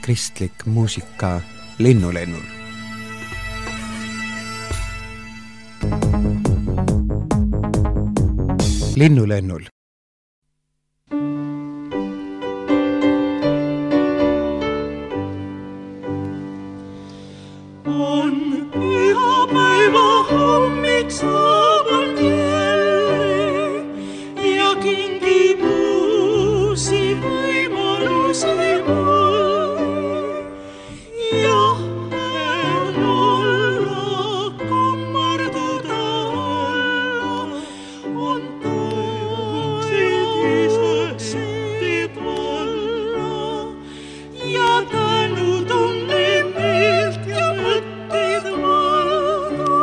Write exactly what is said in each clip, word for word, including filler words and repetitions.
kristlik muusika Linnulennul. Linnulennul. On pühapäeva hommik saabunud jälle ja kingib uusi võimalusi mulle. Jah, on olla kummarduda alla, on taevaksid isaksid alla ja tänu tunne meelt ja mõtteid mõõda.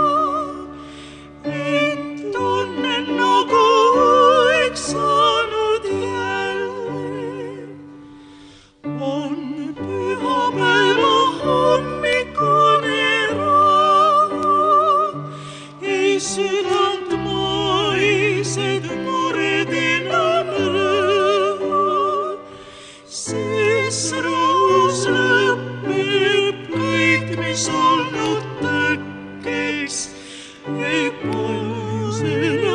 Et tunnen nagu oleks saanud jälle. On pühapäeva hommikune raha, ei südant maised mured enam rõhu, sest rõhus lõpeb kõik, mis olnud tõkkeks, ei paljusena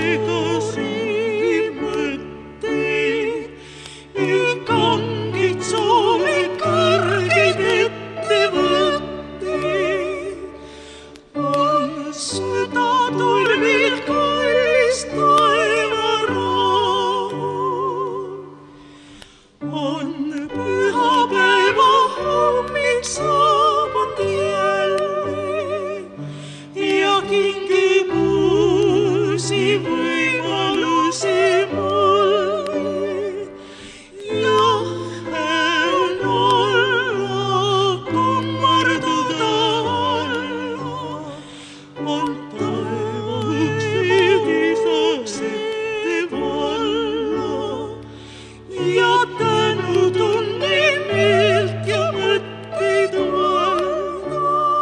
edasi mõtteid, ei kangid soove kõrgeid ettevõtteid. On süda tulvil kallis taevarahu, on pühapäeva hommik saabunud jälle ja kingib uusi võimalusi mulle. Jah, on olla kummarduda alla, on taevaksid isaks ette valla ja tänu tunne meelt ja mõtteid mõõda.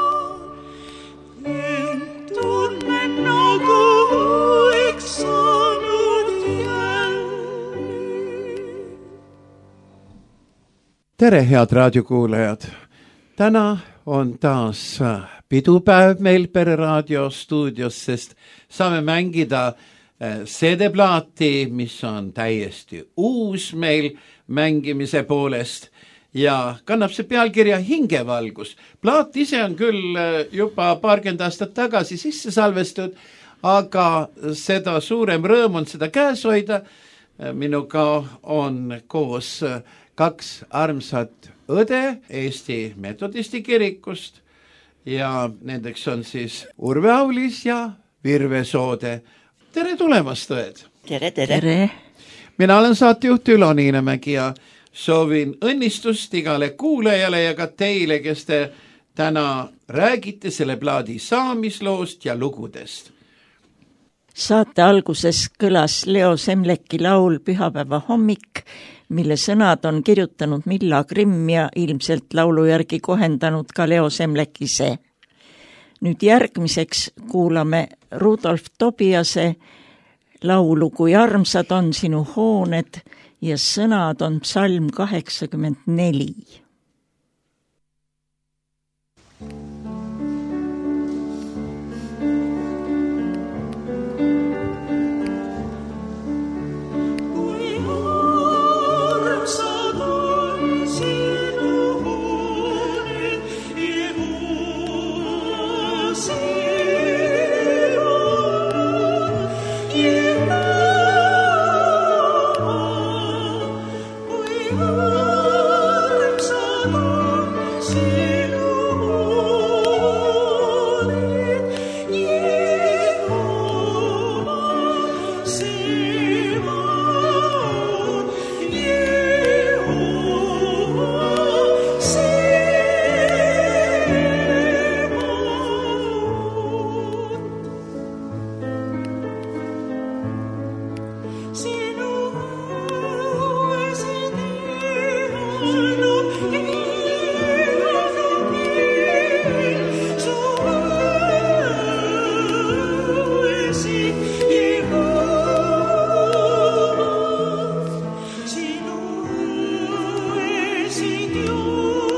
Ent tunnen nagu oleks saanud jälle. Tere, head raadiokuulajad! Täna on taas pidupäev meil Pereraadio stuudios, sest saame mängida C D-plaati, mis on täiesti uus meil mängimise poolest ja kannab see pealkirja Hingevalgus. Plaat ise on küll juba paarkümmend aastat tagasi sisse salvestud, aga seda suurem rõõm on seda käes hoida. Minuga on koos kaks armsat õde Eesti Metodisti kirikust ja nendeks on siis Urve Aulis ja Virve Soode. Tere tulemast, õed! Tere, tere! tere. Mina olen saatejuht Ülo Niinemägi ja soovin õnnistust igale kuulajale ja ka teile, kes te täna räägite selle plaadi saamisloost ja lugudest. Saate alguses kõlas Leo Semleki laul Pühapäeva hommik, mille sõnad on kirjutanud Milla Grimm ja ilmselt laulu järgi kohendanud ka Leo Semlek ise. Nüüd järgmiseks kuulame Rudolf Tobiase laulu Kui armsad on sinu hooned ja sõnad on psalm kaheksakümmend neli. Dios.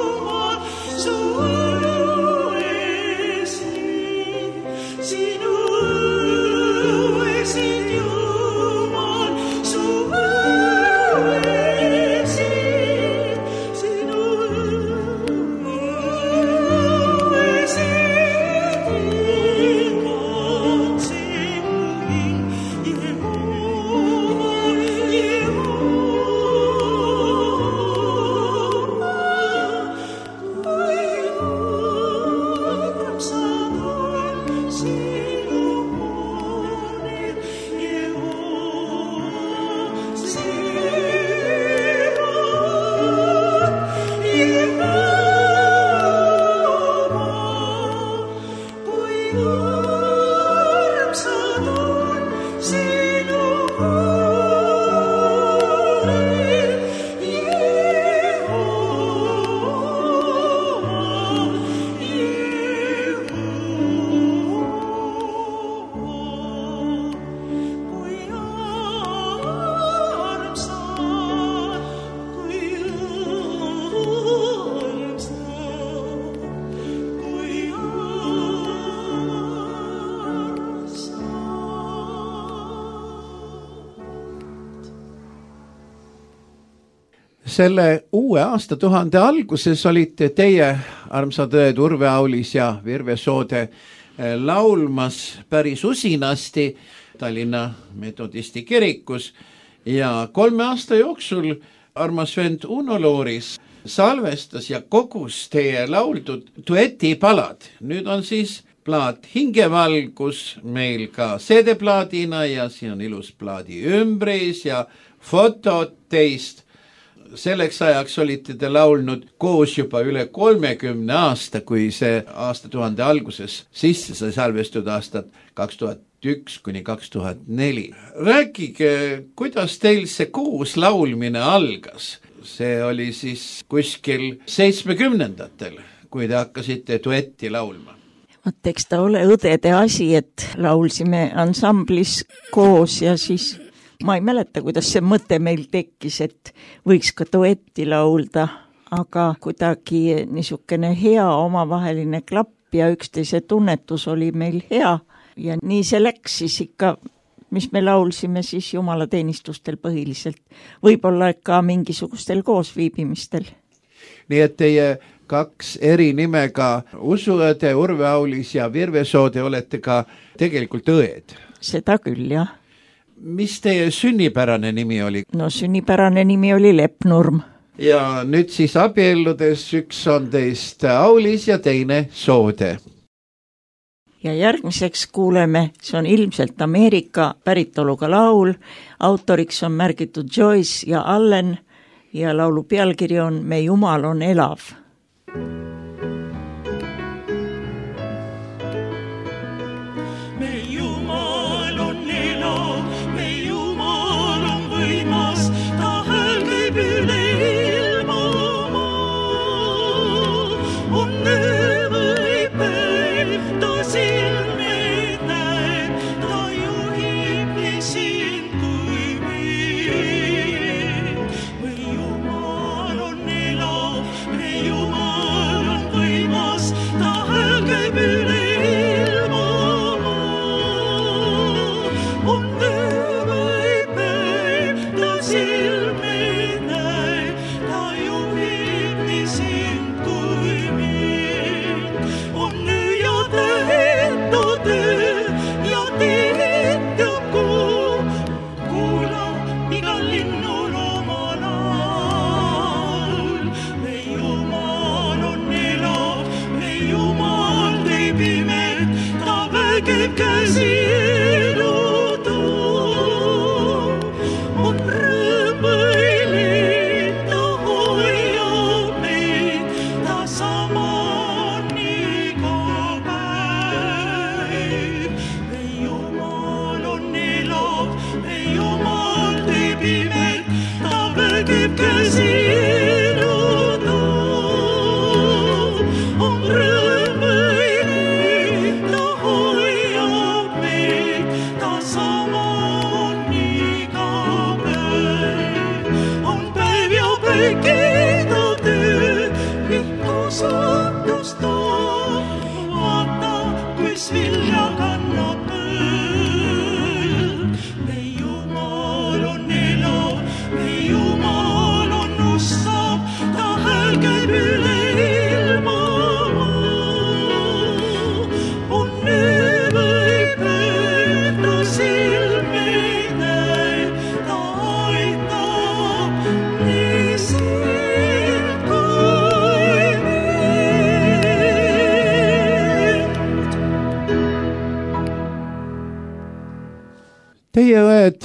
selle uue aastatuhande alguses olite teie, armsad õed Urve Aulis ja Virve Soode, laulmas päris usinasti Tallinna Metodisti kirikus ja kolme aasta jooksul armas vend Uno Looris salvestas ja kogus teie lauldud duetipalad. Nüüd on siis plaat Hingevalgus meil ka C D-plaadina ja siin on ilus plaadi ümbris ja fotod teist. Selleks ajaks olite te laulnud koos juba üle kolmekümne aasta, kui see aastatuhande alguses sisse sai salvestud aastat kaks tuhat üks kuni kaks tuhat neli. Rääkige, kuidas teil see koos laulmine algas? See oli siis kuskil seitsmekümnendatel, kui te hakkasite duetti laulma. Vot eks ta ole õdede asi, et laulsime ansamblis koos ja siis ma ei mäleta, kuidas see mõte meil tekkis, et võiks ka duetti laulda, aga kuidagi niisugune hea omavaheline klapp ja üksteise tunnetus oli meil hea ja nii see läks siis ikka, mis me laulsime siis jumalateenistustel põhiliselt, võib-olla ka mingisugustel koosviibimistel. Nii et teie kaks eri nimega usuõde Urve Aulis ja Virve Soode olete ka tegelikult õed. Seda küll, jah. Mis teie sünnipärane nimi oli? No sünnipärane nimi oli Lepnurm. Ja nüüd siis abielludes üks on teist Aulis ja teine Soode. Ja järgmiseks kuuleme, see on ilmselt Ameerika päritoluga laul, autoriks on märgitud Joyce ja Allen ja laulu pealkiri on Me Jumal on elav. Teie õed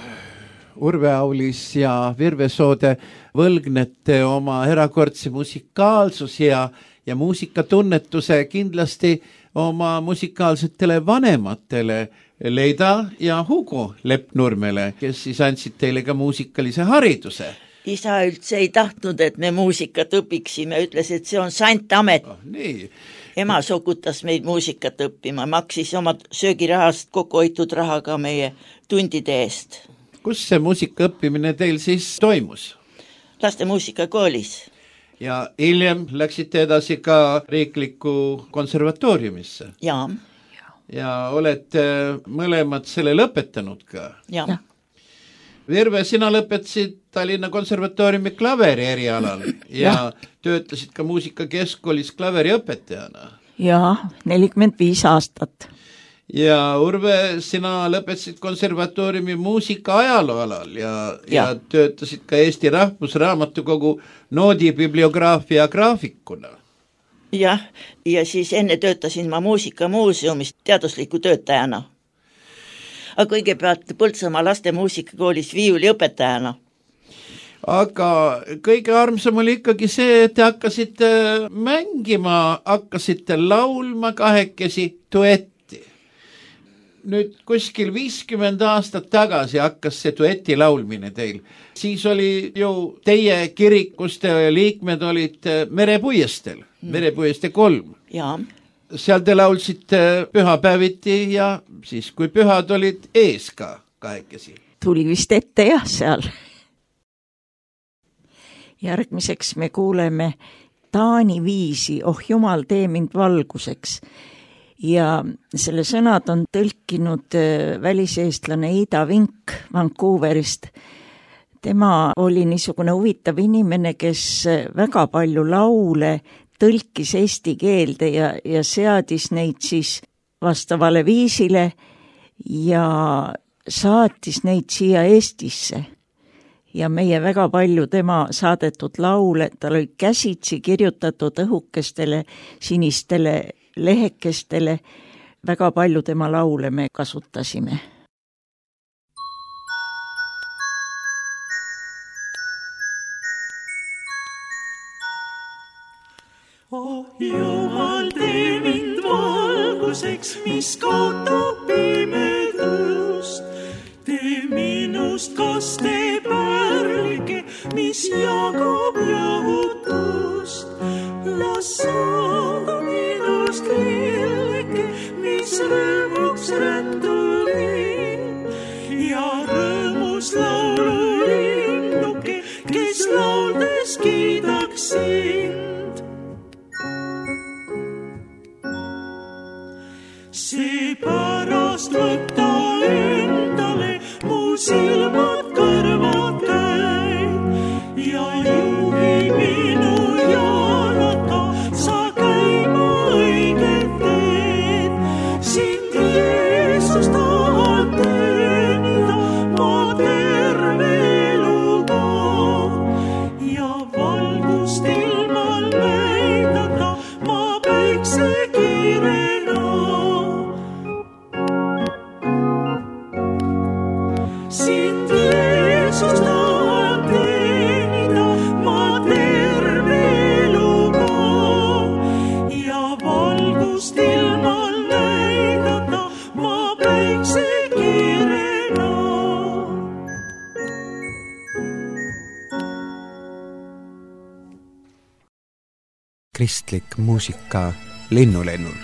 Urve Aulis ja Virve Soode võlgnete oma erakordse musikaalsus ja, ja muusikatunnetuse kindlasti oma musikaalsetele vanematele Leida ja Hugo Lepnurmele, kes siis andsid teile ka muusikalise hariduse. Isa üldse ei tahtnud, et me muusikat õpiksime, ütles, et see on sant amet. Oh, nii. Ema sokutas meid muusikat õppima, maksis oma söögirahast kokku hoitud rahaga meie tundide eest. Kus see muusika õppimine teil siis toimus? Laste muusikakoolis. Ja hiljem läksite edasi ka riikliku konservatooriumisse? Jaa. Ja olete mõlemad selle lõpetanud ka? Jaa. Virve, sina lõpetasid Tallinna konservatooriumi klaveri erialal ja, ja töötasid ka muusikakeskkoolis klaveriõpetajana. Jaa, nelikümmend viis aastat. Ja Urve, sina lõpetasid konservatooriumi muusika ajaloo alal ja, ja. ja töötasid ka Eesti Rahvusraamatukogu noodibibliograafia graafikuna. Jah, ja siis enne töötasin ma muusikamuuseumis teadusliku töötajana. Aga kõigepealt Põltsamaa laste muusikakoolis viiuliõpetajana. Aga kõige armsam oli ikkagi see, et te hakkasite mängima, hakkasite laulma kahekesi duetti. Nüüd kuskil viiskümmend aastat tagasi hakkas see dueti laulmine teil. Siis oli ju teie kirik, kus te liikmed olid Merepuiestel, mm. Merepuieste kolm. Jaa. Seal te laulsite pühapäeviti ja siis kui pühad olid ees ka kahekesi. Tuli vist ette jah seal. Järgmiseks me kuuleme Taani viisi, oh jumal, tee mind valguseks. Ja selle sõnad on tõlkinud väliseestlane Ida Vink Vancouverist. Tema oli niisugune huvitav inimene, kes väga palju laule tõlkis eesti keelde ja, ja seadis neid siis vastavale viisile ja saatis neid siia Eestisse. Ja meie väga palju tema saadetud laule, tal oli käsitsi kirjutatud õhukestele sinistele lehekestele, väga palju tema laule me kasutasime. Oh Jumal, tee mind valguseks, mis kaotab pimedust. Tee minust kaste pärlike, mis jagab jahutust. Las saada minust lilleke, mis rõõmuks ränduvin. Ja rõõmus laulu linnuke, kes lauldes kiidaks sind. Seepärast võtta endale mu silmad, kõrvad, käid ja juhi minu jalata, sa käima õiget teed. Sind Jeesus tahan teenida ma terve eluga ja valgust ilmal näidata ma päiksekiirena. Sind Jeesus tahan teenida ma terve eluga ja valgust ilmal näidata ma päiksekiirena. Kristlik muusika linnulennul.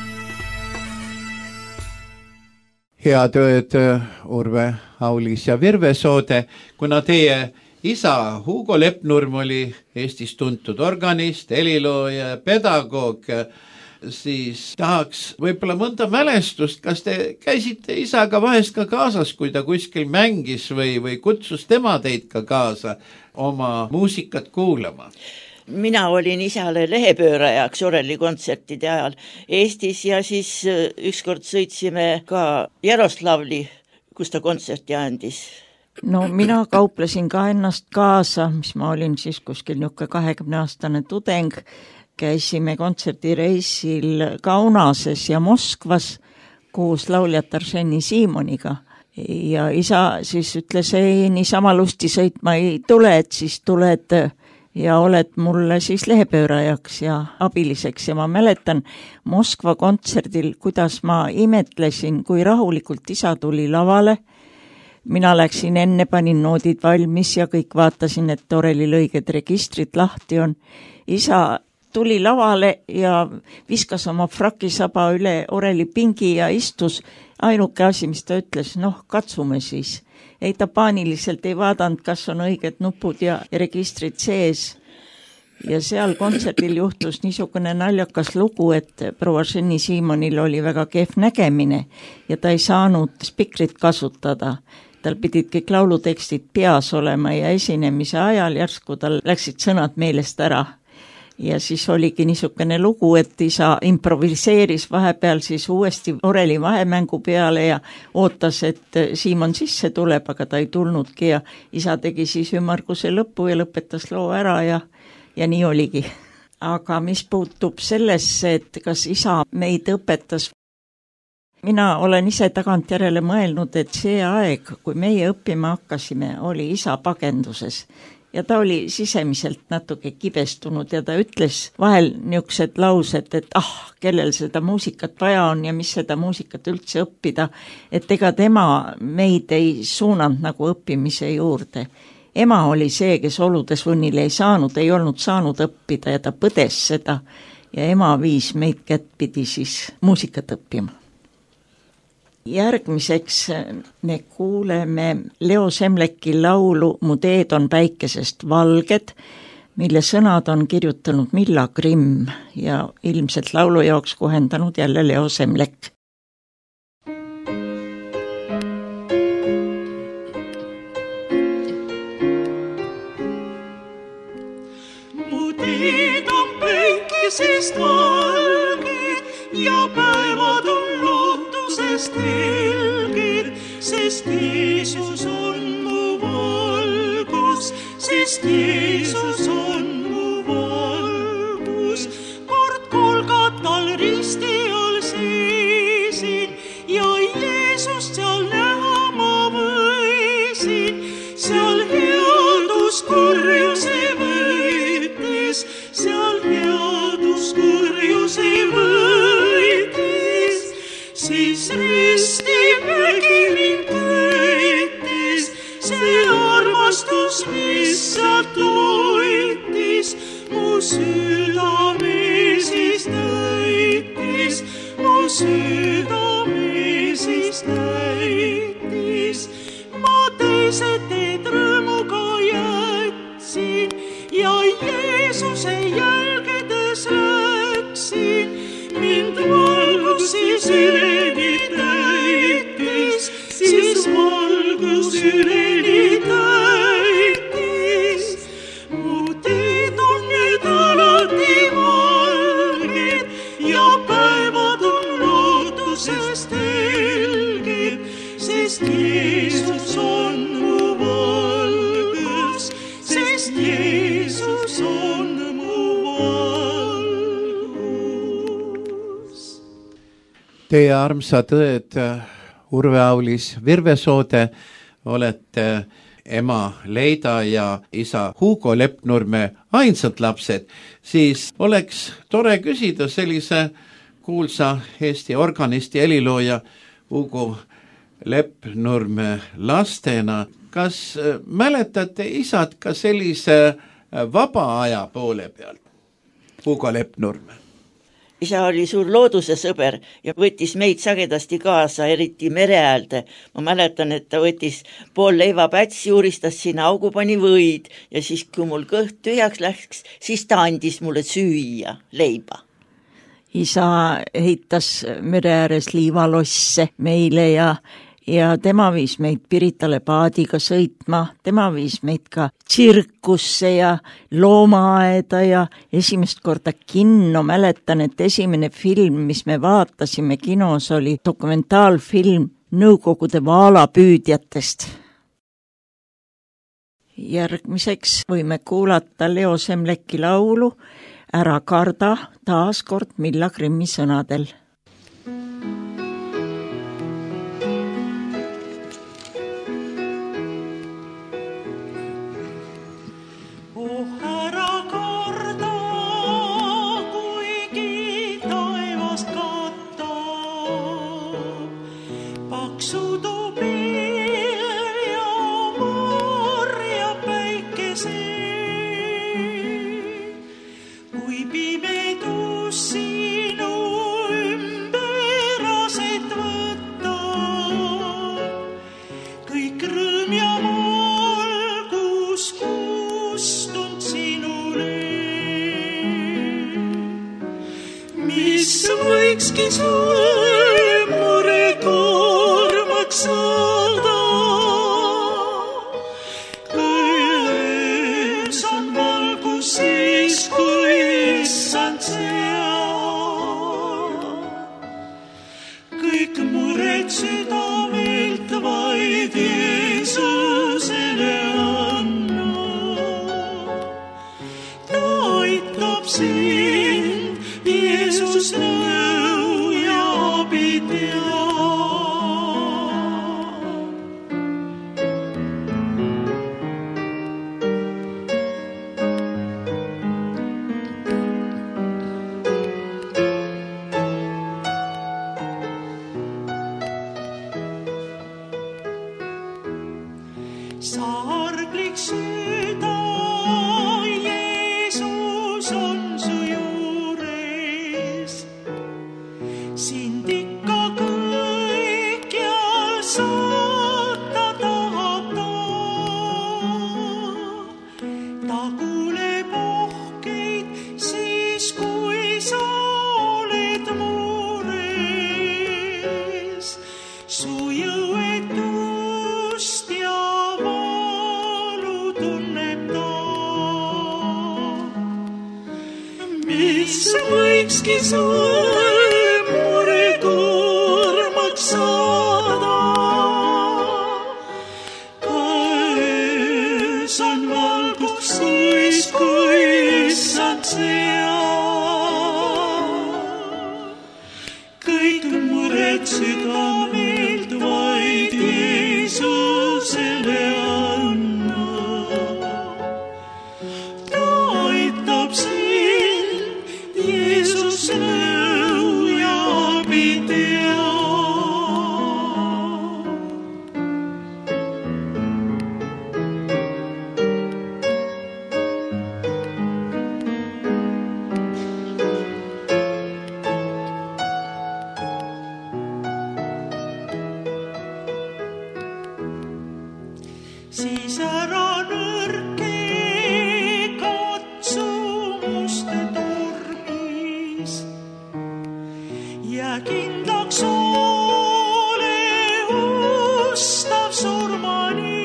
Head ööd, Urve, Aulis ja Virve Soode, kuna teie isa Hugo Lepnurm oli Eestis tuntud organist, helilooja ja pedagoog, siis tahaks võib-olla mõnda mälestust, kas te käisite isaga vahest ka kaasas, kui ta kuskil mängis või, või kutsus tema teid ka kaasa oma muusikat kuulama? Mina olin isale lehepöörajaks Oreli kontsertide ajal Eestis ja siis ükskord sõitsime ka Jaroslavli, kus ta kontserti andis. No mina kauplesin ka ennast kaasa, mis ma olin siis kuskil niuke kahekümne aastane tudeng. Käisime kontserdireisil Kaunases ja Moskvas koos lauljat Arseni Siimoniga. Ja isa siis ütles, ei, niisama lusti sõitma ei tule, et siis tuled ja oled mulle siis lehepöörajaks ja abiliseks ja ma mäletan Moskva kontserdil, kuidas ma imetlesin, kui rahulikult isa tuli lavale. Mina läksin enne, panin noodid valmis ja kõik vaatasin, et Orelil õiged registrid lahti on. Isa tuli lavale ja viskas oma frakisaba üle Oreli pingi ja istus. Ainuke asi, mis ta ütles, noh, katsume siis. Ei ta paaniliselt ei vaadanud, kas on õiged nupud ja registrid sees. Ja seal kontserdil juhtus niisugune naljakas lugu, et proua Arseni Siimonil oli väga kehv nägemine ja ta ei saanud spikrit kasutada. tal pidid kõik laulutekstid peas olema ja esinemise ajal järsku tal läksid sõnad meelest ära. Ja siis oligi niisugune lugu, et isa improviseeris vahepeal siis uuesti oreli vahemängu peale ja ootas, et Siimon sisse tuleb, aga ta ei tulnudki ja isa tegi siis ümmarguse lõppu ja lõpetas loo ära ja, ja nii oligi. Aga mis puutub sellesse, et kas isa meid õpetas, mina olen ise tagantjärele mõelnud, et see aeg, kui meie õppima hakkasime, oli isa pagenduses. Ja ta oli sisemiselt natuke kibestunud ja ta ütles vahel niisugused laused, et ah, kellel seda muusikat vaja on ja mis seda muusikat üldse õppida, et ega tema meid ei suunanud nagu õppimise juurde. Ema oli see, kes oludes võnnile ei saanud, ei olnud saanud õppida ja ta põdes seda ja ema viis meid kättpidi siis muusikat õppima. Järgmiseks me kuuleme Leo Semleki laulu Mu teed on päikesest valged, mille sõnad on kirjutanud Milla Grimm ja ilmselt laulu jaoks kohendanud jälle Leo Semlek. Mu teed on päikesest valged ja päevad on lootusest helged, sest Jeesus on mu valgus, sest Jeesus on mu valgus. Kord Golgatal risti all seisin ja Jeesust seal näha ma võisin, seal headus kurjuse võitis, seal headus kurjuse võitis, siis risti vägi mind köitis, see armastus, mis sealt loitis, mu südame siis täitis, mu südame siis täitis. Ma teised teed rõõmuga jätsin ja Jeesuse jälgedes läksin, mind valgus siis üleni täitis, siis valgus üleni täitis. Mu teed on nüüd alati valged ja päevad on lootusest helged, sest Jeesus on mu valgus, sest Jeesus on mu valgus. Teie armsad õed Urve Aulis Virvesoode olete ema Leida ja isa Hugo Leppnurme ainsad lapsed, siis oleks tore küsida sellise kuulsa Eesti organisti helilooja Hugo Leppnurme lastena. Kas mäletate isad ka sellise vaba aja poole pealt? Hugo Leppnurme. Isa oli suur looduse sõber ja võttis meid sagedasti kaasa, eriti mere äälde. Ma mäletan, et ta võttis pool leivapätsi, uuristas sinna augu, pani võid ja siis, kui mul kõht tühjaks läks, siis ta andis mulle süüa leiba. Isa heitas mere ääres liivalosse meile ja ja tema viis meid Piritale paadiga sõitma, tema viis meid ka tsirkusse ja loomaaeda ja esimest korda kinno. Mäletan, et esimene film, mis me vaatasime kinos, oli dokumentaalfilm Nõukogude vaalapüüdjatest. Järgmiseks võime kuulata Leo Semleki laulu Ära karda, taas kord Milla Grimmi sõnadel. Võikski sulle mure koormaks saada. aitab sind, Jeesus nõu ja abi teab. Sarglik süda, Jeesus on su juures, sind ikka kõikjal saata tahab ta. Ta kuuleb ohkeid siis, kui sa oled mures, su jõuetust ja mis võikski sulle murekoormaks saada. Käes on valgus siis, kui issand seal. Kõik mured südamelt vaid Jeesusele anna. Ta aitab sind, Jeesus nõu ja abi teab. Siis ära nõrke katsumuste tormis ja kindlaks ole ustav surmani.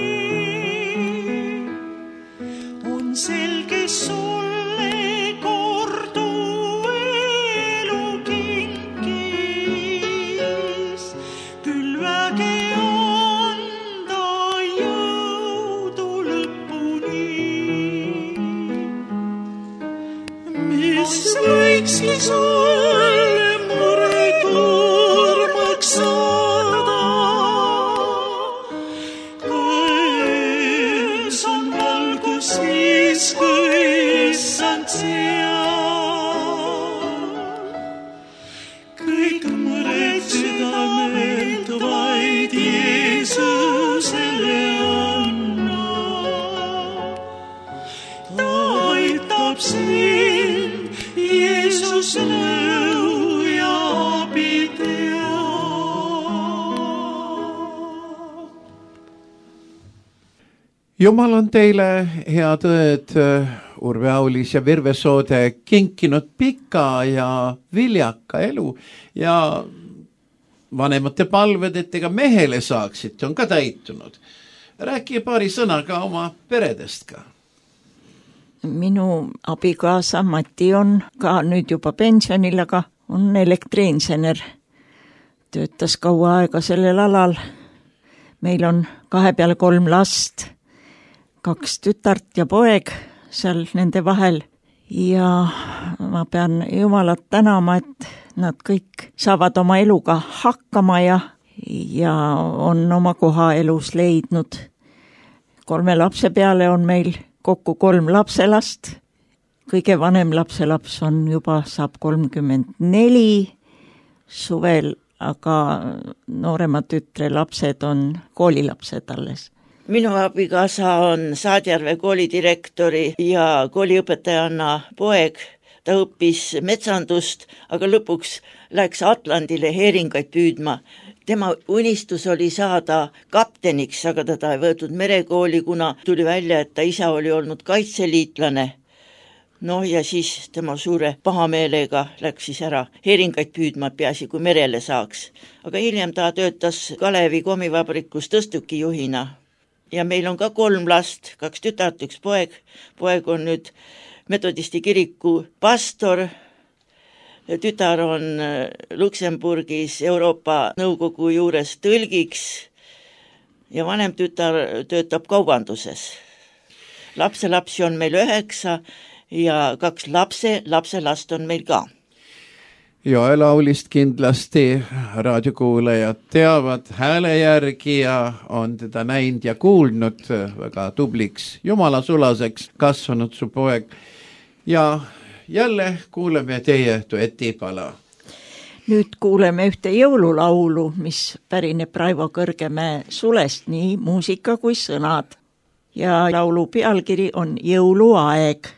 On selge sulle korduv elu kinkis, küll väge anda jõudu lõpuni. Mis võikski sulle murekoormaks saada. Käes on valgus siis, kui issand seal. Kõik mured südamelt vaid Jeesusele anna. Ta aitab sind, Jeesus nõu ja abi teab. Jumal on teile, head õed Urve Aulis ja Virve Soode, kinkinud pika ja viljaka elu ja vanemate palved, et ega mehele saaksite, on ka täitunud. Räägi paari sõnaga oma peredest ka. Minu abikaasa Mati on ka nüüd juba pensionil, aga on elektriinsener. Töötas kaua aega sellel alal. Meil on kahe peale kolm last, kaks tütart ja poeg seal nende vahel. Ja ma pean Jumalat tänama, et nad kõik saavad oma eluga hakkama ja, ja on oma koha elus leidnud. Kolme lapse peale on meil kokku kolm lapselast. Kõige vanem lapselaps on juba saab kolmkümmend neli suvel, aga noorema tütre lapsed on koolilapsed alles. Minu abikaasa on Saadjärve koolidirektori ja kooliõpetajanna poeg. Ta õppis metsandust, aga lõpuks läks Atlandile heeringaid püüdma. Tema unistus oli saada kapteniks, aga teda ei võetud merekooli, kuna tuli välja, et ta isa oli olnud kaitseliitlane. No ja siis tema suure pahameelega läks siis ära heeringaid püüdma, peaasi kui merele saaks. Aga hiljem ta töötas Kalevi kommivabrikus tõstukijuhina. Ja meil on ka kolm last, kaks tütart, üks poeg. Poeg on nüüd metodisti kiriku pastor. Tütar on Luksemburgis Euroopa Nõukogu juures tõlgiks ja vanem tütar töötab kaubanduses. Lapselapsi on meil üheksa ja kaks lapse, lapselast on meil ka. Joe Laulist kindlasti raadiokuulajad teavad hääle järgi ja on teda näinud ja kuulnud, väga tubliks jumalasulaseks kasvanud su poeg. Ja jälle kuuleme teie duetipala. Nüüd kuuleme ühte jõululaulu, mis pärineb Raivo Kõrgemäe sulest, nii muusika kui sõnad. Ja laulu pealkiri on Jõuluaeg.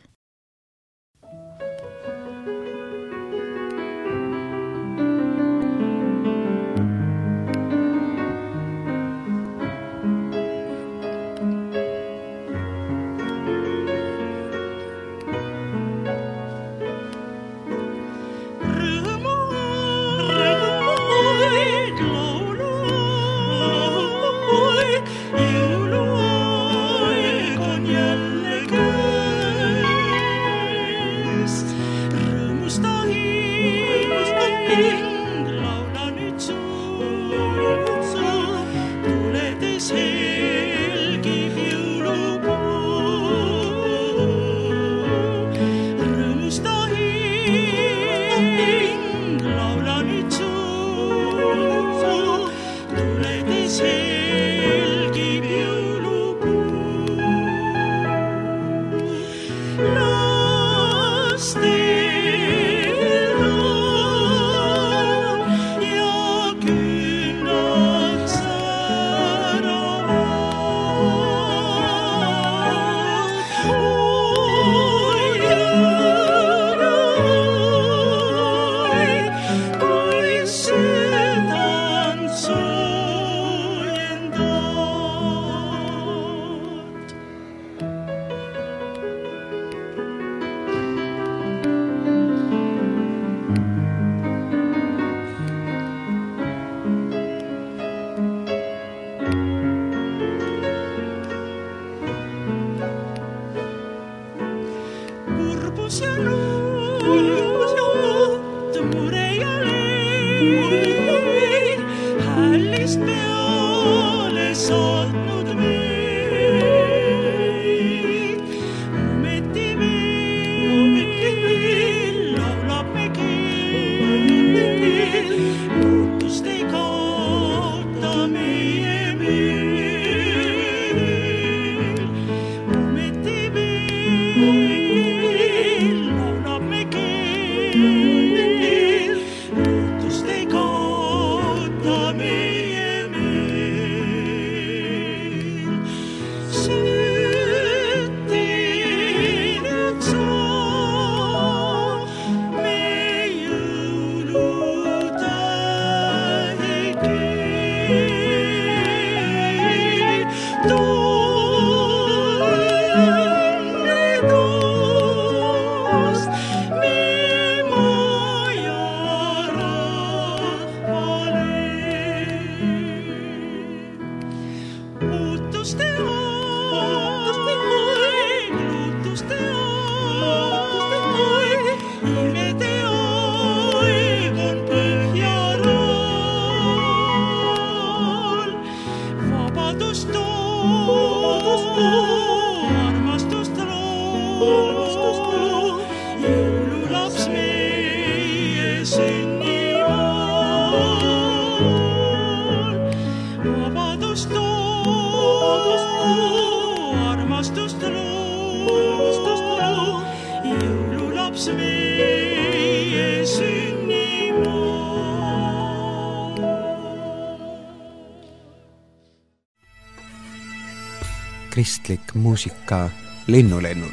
Kristlik muusika Linnulennul.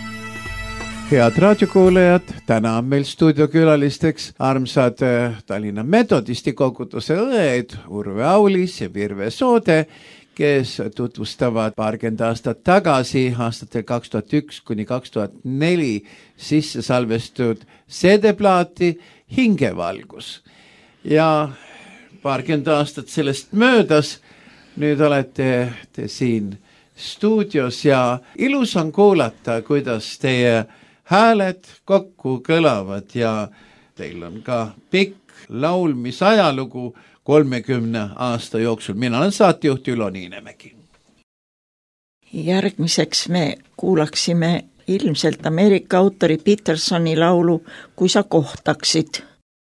Head raadiokuulajad, täna on meil stuudiokülalisteks armsad Tallinna Metodisti koguduse õed Urve Aulis ja Virve Soode, kes tutvustavad paarkümmend aastat tagasi, aastatel kaks tuhat üks kuni kaks tuhat neli sisse salvestud C D-plaati Hingevalgus. Ja paarkümmend aastat sellest möödas, nüüd olete te siin stuudios ja ilus on kuulata, kuidas teie hääled kokku kõlavad ja teil on ka pikk laulmisajalugu kolmekümne aasta jooksul. Mina olen saatejuht Ülo Niinemägi. Järgmiseks me kuulaksime ilmselt Ameerika autori Petersoni laulu Kui sa kohtaksid.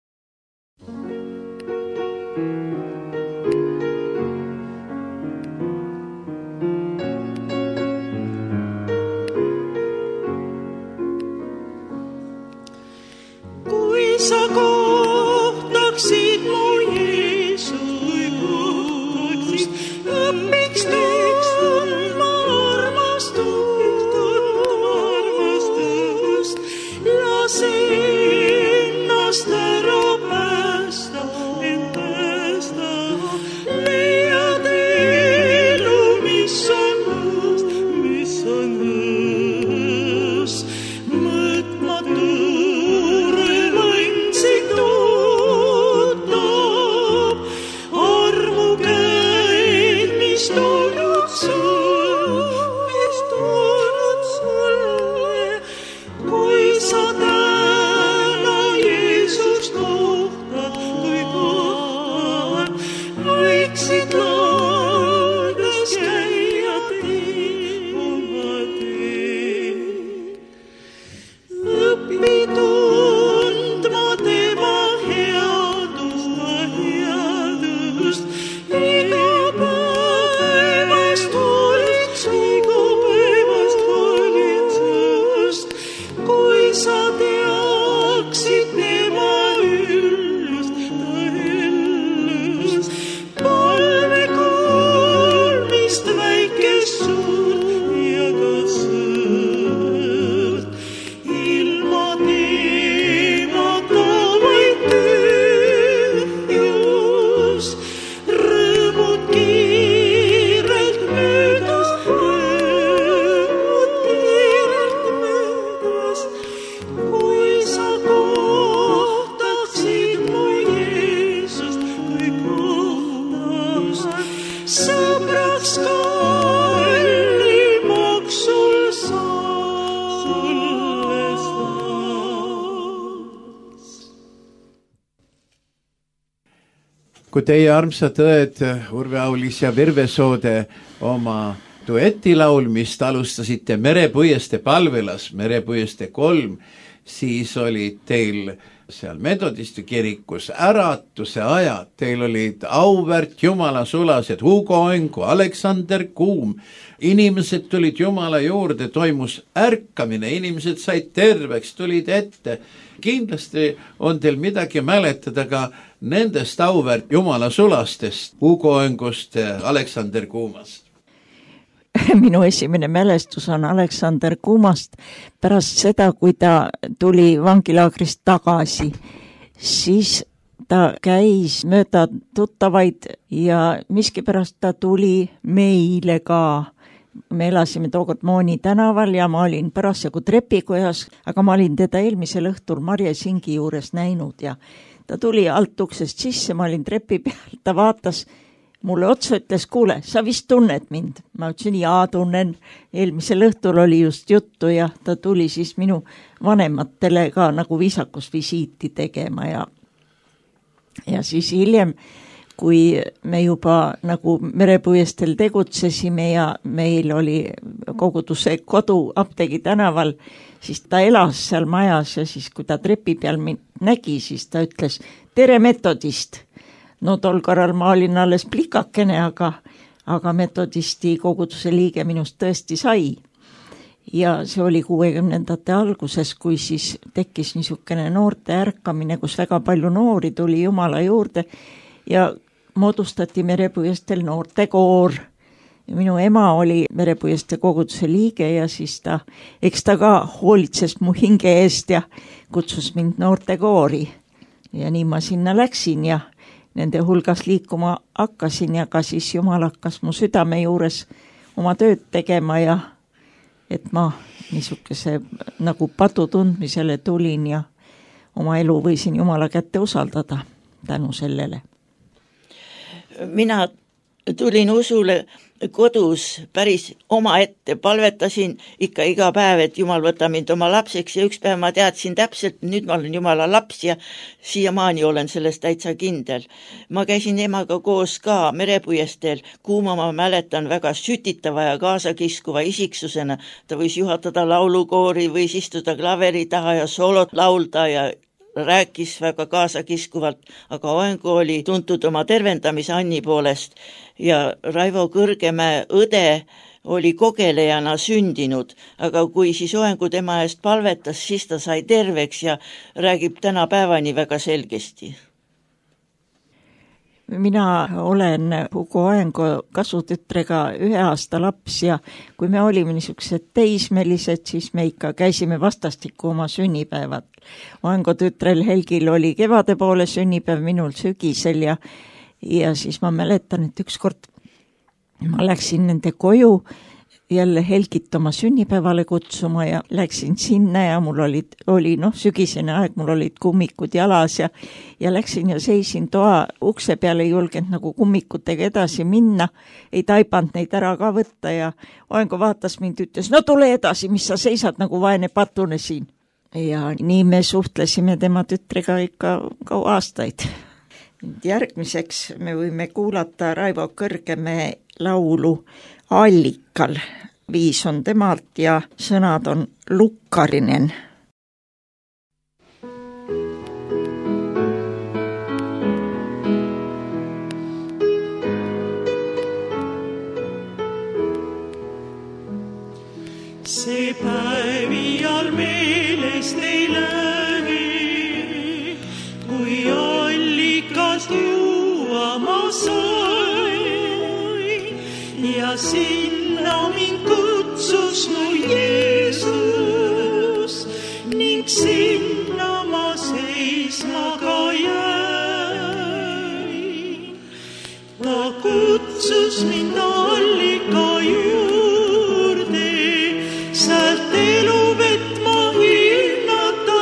Kui sa kohtaksid mu Jeesus, õpiks tundma armastust, lase ennast ära päästa, end päästa, leiad elu, mis on mõõst, mis on mõõst, mõõtmatu rõõmainsid tuutab, armu käid, mis toonud sul, mis toonud sulle, kui sa täna Jeesust kohtad, kui kohtad, võiksid laudes käia teed oma teed. Õpi tundma tema headust, headust, iga päevast hoolitsust, iga päevast hoolitsust, kui sa teaksid tema üllust, ta üllust, palve kuulmist väikest suurt ja ka suurt, ilma temata vaid tühjus, rõõmud kiirelt möödas, rõõmud kiirelt möödas, kui sa kohtaksid mu Jeesust, kui kohtad, sõbraks kallimaks sul saab, sulle saab. Kui teie armsad õed Urve Aulis ja Virve Soode oma duetilaulmist alustasite Merepuieste palvelas, Merepuieste kolm, siis oli teil seal Metodisti kirikus äratuse ajad, teil olid auväärt Jumala sulased Hugo Õngu, Aleksander Kuum, inimesed tulid Jumala juurde, toimus ärkamine, inimesed said terveks, tulid ette. Kindlasti on teil midagi mäletada ka nendest auväärt Jumala sulastest, Hugo Õngust, Aleksander Kuumast. Minu esimene mälestus on Aleksander Kuumast pärast seda, kui ta tuli vangilaagrist tagasi, siis ta käis mööda tuttavaid ja miskipärast ta tuli meile ka. Me elasime tookord Mooni tänaval ja ma olin parasjagu trepikojas, aga ma olin teda eelmisel õhtul Marje Singi juures näinud ja ta tuli alt uksest sisse, ma olin trepi peal, ta vaatas mulle otsa, ütles, kuule, sa vist tunned mind. Ma ütlesin, jaa, tunnen. Eelmisel õhtul oli just juttu ja ta tuli siis minu vanematele ka nagu viisakusvisiiti tegema ja, ja siis hiljem, kui me juba nagu Merepuiestel tegutsesime ja meil oli koguduse kodu Apteegi tänaval, siis ta elas seal majas ja siis kui ta trepi peal mind nägi, siis ta ütles, tere Metodist. No tol korral ma olin alles plikakene, aga, aga Metodisti koguduse liige minust tõesti sai. Ja see oli kuuekümnendate alguses, kui siis tekkis niisugune noorte ärkamine, kus väga palju noori tuli Jumala juurde ja moodustati Merepuiestel noortekoor. Minu ema oli Merepuieste koguduse liige ja siis ta, eks ta ka hoolitses mu hinge eest ja kutsus mind noortekoori. Ja nii ma sinna läksin ja nende hulgas liikuma hakkasin ja ka siis Jumal hakkas mu südame juures oma tööd tegema ja et ma niisuguse nagu padu tundmisele tulin ja oma elu võisin Jumala kätte usaldada tänu sellele. Mina tulin usule kodus päris oma ette, palvetasin ikka iga päev, et Jumal võta mind oma lapseks ja üks päev ma teadsin täpselt, nüüd ma olen Jumala laps ja siiamaani olen sellest täitsa kindel. Ma käisin emaga koos ka merepuiesteel, kuuma ma mäletan väga sütitava ja kaasakiskuva isiksusena. Ta võis juhatada laulukoori, võis istuda klaveri taha ja soolot laulda ja rääkis väga kaasakiskuvalt, aga Oengu oli tuntud oma tervendamise Anni poolest ja Raivo Kõrgemäe õde oli kogelejana sündinud, aga kui siis Oengu tema eest palvetas, siis ta sai terveks ja räägib tänapäevani väga selgesti. Mina olen Hugo Oengu kasutütrega ühe aasta laps ja kui me olime niisugused teismelised, siis me ikka käisime vastastikku oma sünnipäevad. Oengu tütrel Helgil oli kevade poole sünnipäev, minul sügisel ja, ja siis ma mäletan, et ükskord ma läksin nende koju jälle Helgit oma sünnipäevale kutsuma ja läksin sinna ja mul olid, oli noh, sügisene aeg, mul olid kummikud jalas ja, ja läksin ja seisin toa ukse peale, ei julgenud nagu kummikutega edasi minna, ei taibanud neid ära ka võtta ja Oengu vaatas mind, ütles, no tule edasi, mis sa seisad nagu vaene patune siin. Ja nii me suhtlesime tema tütrega ikka kaua aastaid. Järgmiseks me võime kuulata Raivo Kõrgemäe laulu Allikal. Viis on temalt ja sõnad on Lukkarinen. See päevi all meelest ei lähe, kui allikast juua ma sain ja sinna mind kutsus mu Jeesus ning sinna ma seisma ka jäin. Ta kutsus mind allika juurde, sealt eluvett ma hinnata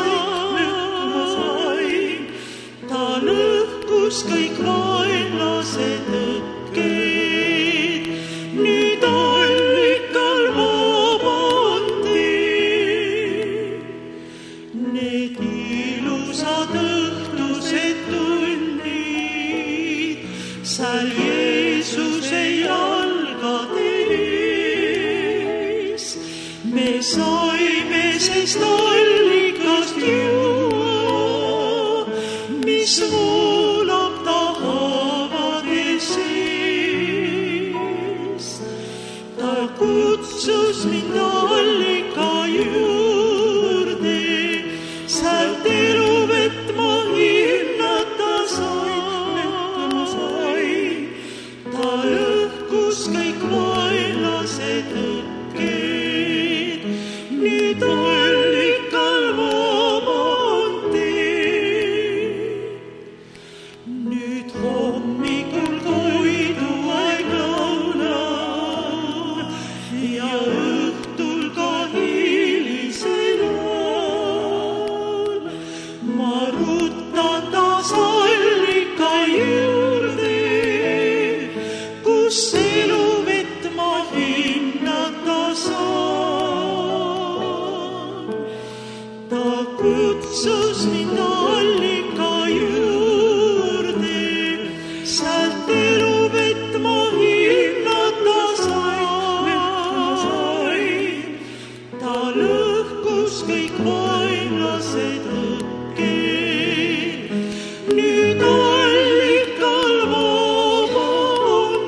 sain. Ta lõhkus kõik vaenlased õkked, nüüd allikal vabad teed. Need ilusad õhtused tunnid, seal Jeesuse jalgade ees, me saime sest allikast juua, mis voolab ta haavade sees. Ta kutsus mind allika juurde, sealt eluvett ma hinnata sain. Ta lõhkus kõik vaenlased õkked, nüüd allikal vabad teed. Nüüd hommikul toiduaeg laulab ja õhtul ka hilisel ajal. Ma rutan taas allika juurde, kus eluvett ma hinnata saan. Ta kutsus mind allika juurde, sealt eluvett ma hinnata sain. Ta lõhkus kõik vaenlased õkked, nüüd allikal vabad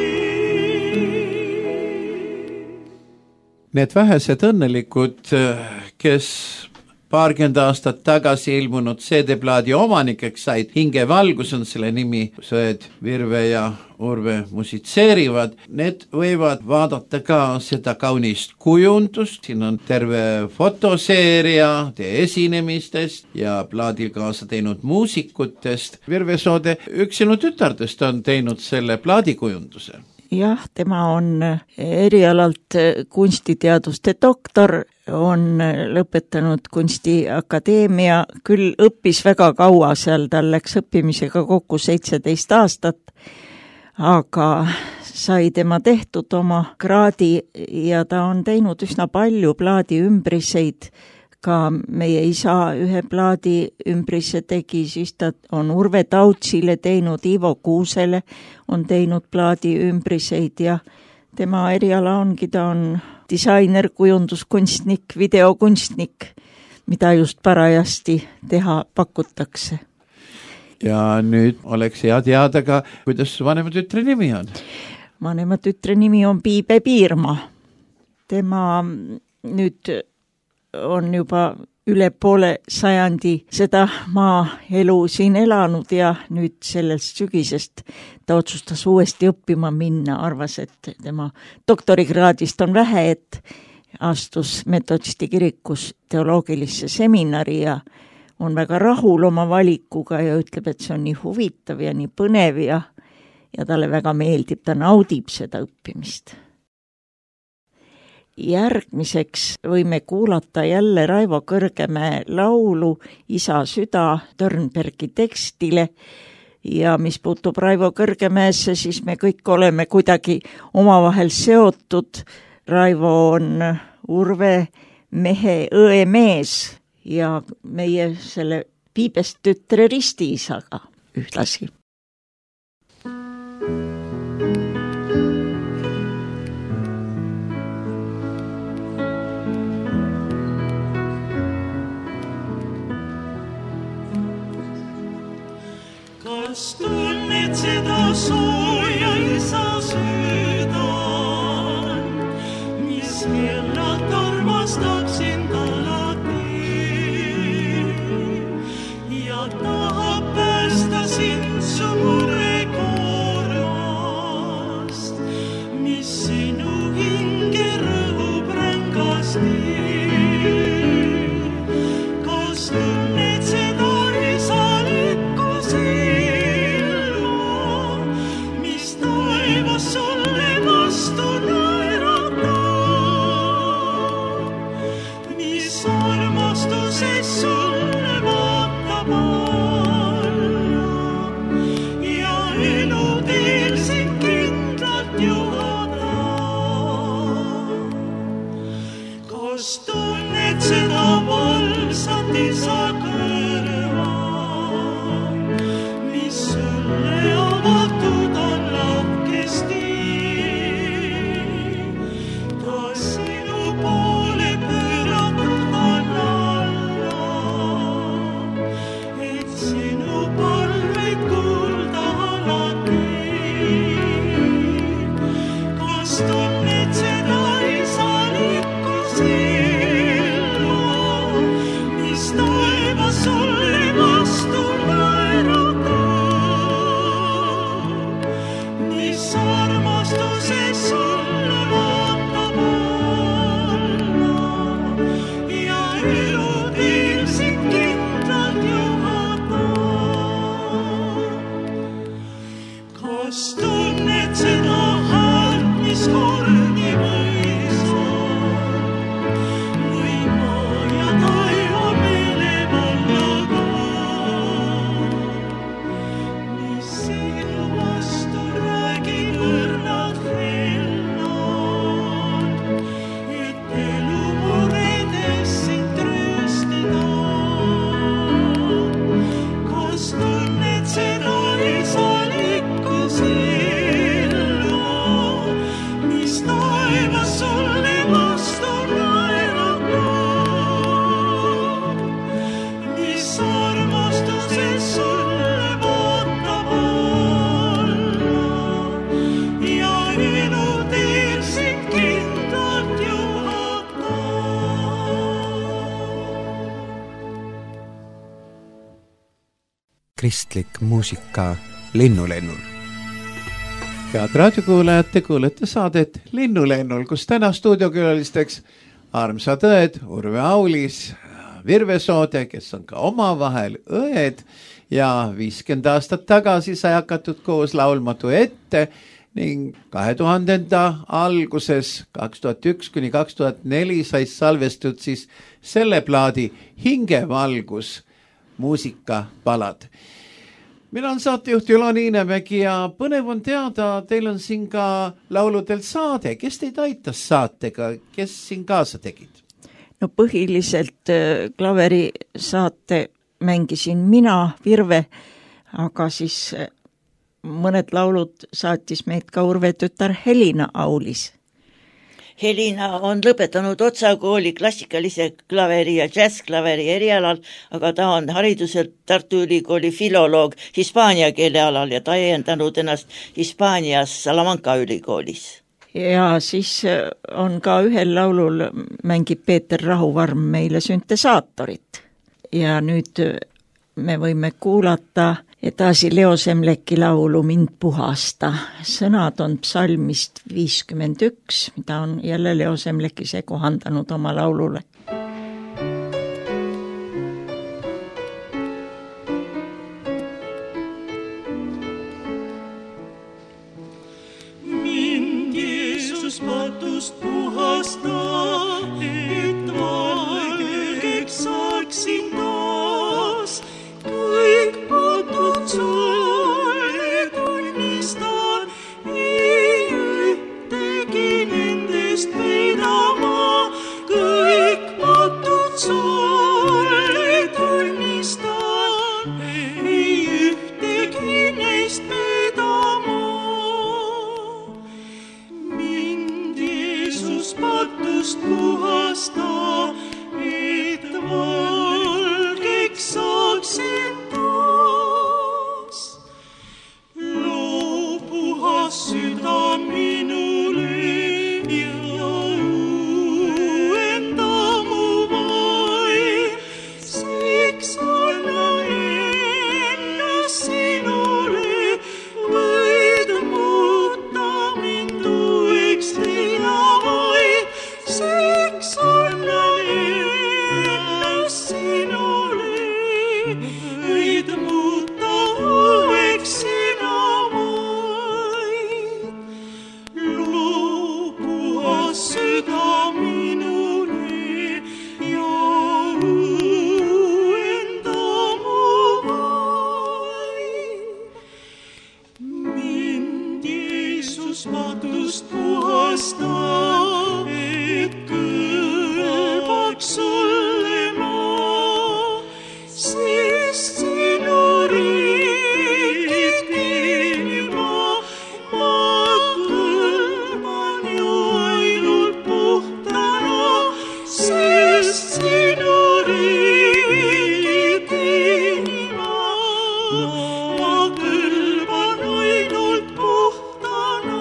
teed. Need vähesed õnnelikud, kes paarkümmend aastat tagasi ilmunud C D-plaadi omanikeks said, Hingevalgus on selle nimi, Sõed, Virve ja Urve musitseerivad, need võivad vaadata ka seda kaunist kujundust, siin on terve fotoseeria teie esinemistest ja plaadil kaasa teinud muusikutest. Virve Soode, üks sinu tütardest on teinud selle plaadikujunduse. Jah, tema on erialalt kunstiteaduste doktor, on lõpetanud kunstiakadeemia, küll õppis väga kaua seal, tal läks õppimisega kokku seitseteist aastat, aga sai tema tehtud oma kraadi ja ta on teinud üsna palju plaadi ümbriseid. Ka meie isa ühe plaadi ümbrise tegi, siis ta on Urve Tautsile teinud, Ivo Kuusele on teinud plaadi ümbriseid ja tema eriala ongi, ta on disainer, kujunduskunstnik, videokunstnik, mida just parajasti teha pakutakse. Ja nüüd oleks hea teada ka, kuidas vanema tütre nimi on? Vanema tütre nimi on Piibe Piirma. Tema nüüd on juba üle poole sajandi seda maaelu siin elanud ja nüüd sellest sügisest ta otsustas uuesti õppima minna, arvas, et tema doktorikraadist on vähe, et astus Metodisti kirikus teoloogilisse seminari ja on väga rahul oma valikuga ja ütleb, et see on nii huvitav ja nii põnev ja, ja talle väga meeldib, ta naudib seda õppimist. Järgmiseks võime kuulata jälle Raivo Kõrgemäe laulu Isa süda Törnbergi tekstile ja mis puutub Raivo Kõrgemäesse, siis me kõik oleme kuidagi omavahel seotud. Raivo on Urve mehe õe mees ja meie selle Piibest tütre ristiisaga ühtlasi. Kas tunned seda sooja isa südan, mis keelalt armastab sind alati ja tahab päästa sind su murekoormast, mis sinu hinge rõhub rängasti. Kas tunned seda isalikku silma, mis taevas sulle vastu naeratab, mis armastuses sulle vaatab alla ja eluteel sind kindlalt juhatab. Kas tunned seda valsat isa kõrva, mis sulle avatud on lahkesti? Ta sinu poole pööratud on alla, et sinu palveid kuulda alati. Kas tunned seda isalikku silma, mis taevas sulle vastu naeratab, mis armastuses sulle vaatab alla ja eluteel sind kindlalt juhatab? Kas tunned seda häält, mis korni mõisab või maa ja taiva meelevallaga, mis sinu vastu räägib õrnad hellad, et elu muredes sind trööstada? Kas tunned seda isalikku silma, mis taevas sulle vastu naeratab, mis armastuses sulle vaatab alla ja eluteel sind kindlalt juhatab? Kristlik muusika Linnulennul. Head raadiokuulajad, te kuulete saadet Linnulennul, kus täna stuudiokülalisteks armsad õed Urve Aulis, Virve Soode, kes on ka omavahel õed ja viiskümmend aastat tagasi sai hakatud koos laulmatu ette ning kahe tuhandenda alguses kaks tuhat üks kuni kaks tuhat neli sai salvestud siis selle plaadi Hingevalgus muusikapalad. Mina on saatejuht Ülo Niinemägi ja põnev on teada, teil on siin ka lauludel saade. Kes teid aitas saatega? Kes siin kaasa tegid? No põhiliselt klaveri saate mängisin mina, Virve, aga siis mõned laulud saatis meid ka Urve tütar Helina Aulis. Helina on lõpetanud Otsa kooli klassikalise klaveri ja džässklaveri erialal, aga ta on hariduselt Tartu Ülikooli filoloog hispaania keele alal ja täiendanud ennast Hispaanias Salamanca ülikoolis. Ja siis on ka ühel laulul mängib Peeter Rahuvarm meile süntesaatorit. Ja nüüd me võime kuulata edasi Leo Semleki laulu Mind puhasta. Sõnad on psalmist viiskümmend üks, mida on jälle Leo Semlek ise kohandanud oma laulule. Mind Jeesus patust puhasta, et valgeks saaksin taas. Kõik patud sulle tunnistan, ei ühtegi nendest peidama. Kõik patud sulle tunnistan, ei ühtegi neist peidama. Mind Jeesus patust puhasta, et valgeks saaksin taas. Loo puhas süda minule ja uuenda mu vaim. Seks anna ennast sinule, võid muuta mind uueks linavaid. Seks anna ennast sinule, võid muuta uueks sinavaid. Loo puhas süda minule ja uuenda mu vaim. Mind Jeesus patust puhasta, et kõlbaks sulle ma, sest sinu riiki teenima ma kõlban ju ainult puhtana, sest sinu riiki teenima ma kõlban ainult puhtana.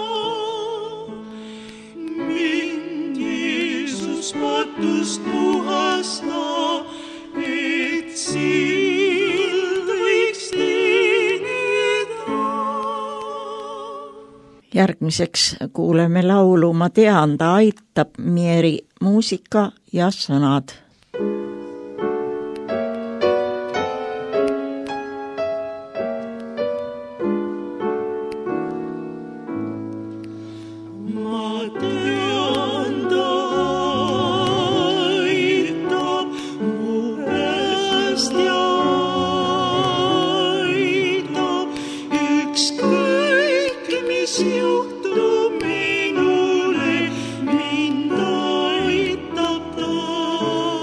Mind Jeesus patust puhasta, et sind võiks teenida. Järgmiseks kuuleme laulu Ma tean, ta aitab, Mieri muusika ja sõnad. Ma tean, ta aitab, mu päästja aitab, ükskõik mis juhtub minule, mind aitab ta.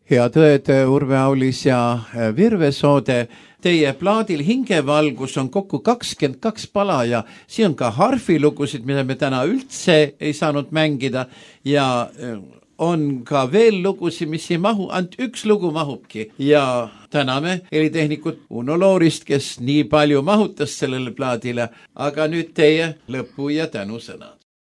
Head õed Urve Aulis ja Virve Soode. Teie plaadil Hingevalgus on kokku kakskümmend kaks pala ja siin on ka harfilugusid, mida me täna üldse ei saanud mängida ja on ka veel lugusid, mis ei mahu, ainult üks lugu mahubki ja täname helitehnikut Uno Loorist, kes nii palju mahutas sellele plaadile, aga nüüd teie lõpu ja tänusõnad.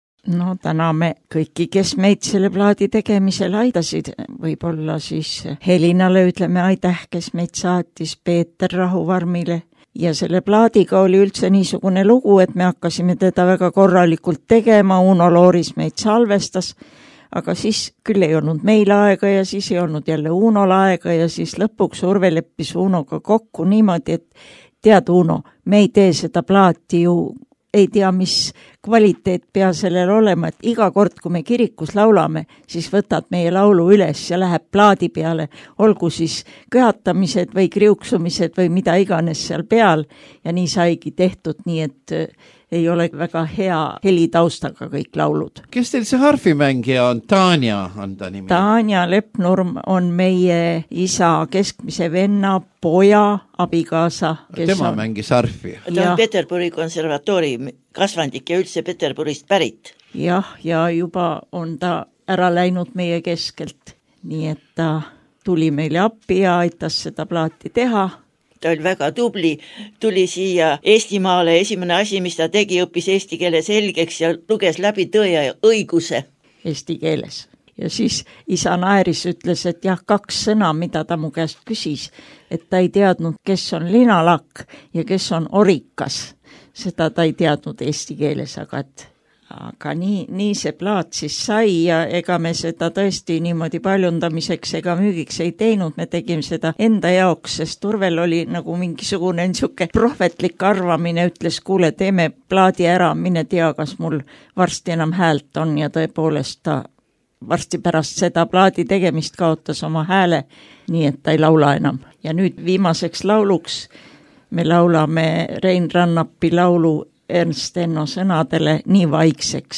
No täname kõiki, kes meid selle plaadi tegemisel aidasid, võib-olla siis Helinale ütleme aitäh, kes meid saatis, Peeter Rahuvarmile ja selle plaadiga oli üldse niisugune lugu, et me hakkasime teda väga korralikult tegema, Uno Looris meid salvestas, aga siis küll ei olnud meil aega ja siis ei olnud jälle Unol aega ja siis lõpuks Urve leppis Unoga kokku niimoodi, et tead Uno, me ei tee seda plaati ju ei tea, mis kvaliteet pea sellel olema, et iga kord, kui me kirikus laulame, siis võtad meie laulu üles ja läheb plaadi peale, olgu siis köhatamised või kriuksumised või mida iganes seal peal ja nii saigi tehtud, nii et ei ole väga hea helitaustaga kõik laulud. Kes teil see harfimängija on? Tanja on ta nimi? Tanja Leppnurm on meie isa keskmise venna, poja, abikaasa. Tema on... mängis harfi. Ta on Peterburi konservatoori kasvandik ja üldse Peterburist pärit. Jah, ja juba on ta ära läinud meie keskelt, nii et ta tuli meile appi ja aitas seda plaati teha. Ta oli väga tubli, tuli siia Eestimaale, esimene asi, mis ta tegi, õppis eesti keele selgeks ja luges läbi Tõe ja õiguse. Eesti keeles. Ja siis isa naeris ütles, et jah, kaks sõna, mida ta mu käest küsis, et ta ei teadnud, kes on linalakk ja kes on orikas. Seda ta ei teadnud eesti keeles, aga et aga nii, nii see plaat siis sai ja ega me seda tõesti niimoodi paljundamiseks ega müügiks ei teinud, me tegime seda enda jaoks, sest Urvel oli nagu mingisugune niisugune prohvetlik arvamine, ütles, kuule, teeme plaadi ära, mine tea, kas mul varsti enam häält on ja tõepoolest ta varsti pärast seda plaadi tegemist kaotas oma hääle, nii et ta ei laula enam. Ja nüüd viimaseks lauluks me laulame Rein Rannapi laulu Ernst Enno sõnadele Nii vaikseks.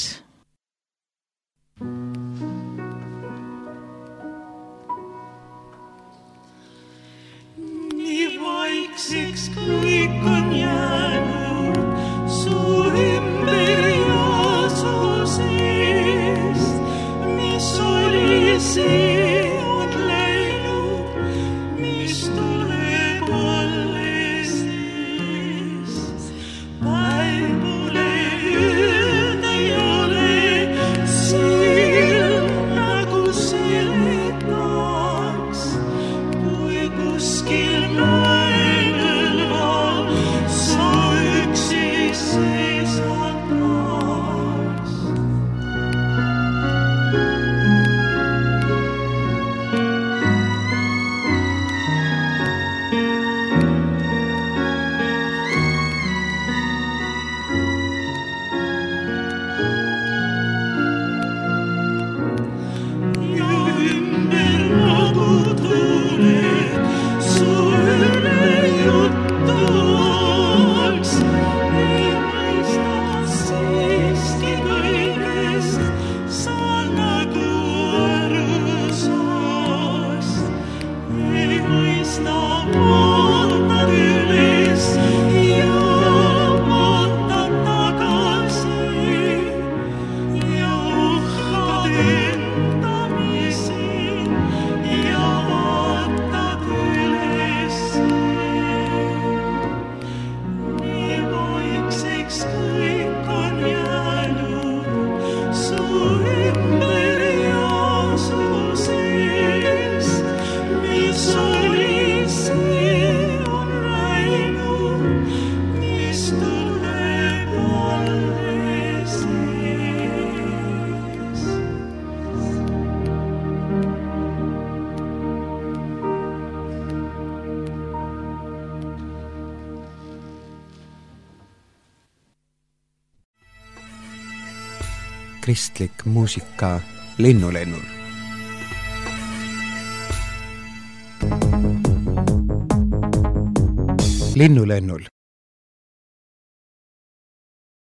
Nii vaikseks kõik on jäänud su ümber ja su sees, mis oli see on läinud, mis tuleb alles eest. Päevule üld ei ole silm nagu seletaks, kui kuskil mäenõlval sa üksi seisad maas. Kristlik muusika Linnulennul. Linnulennul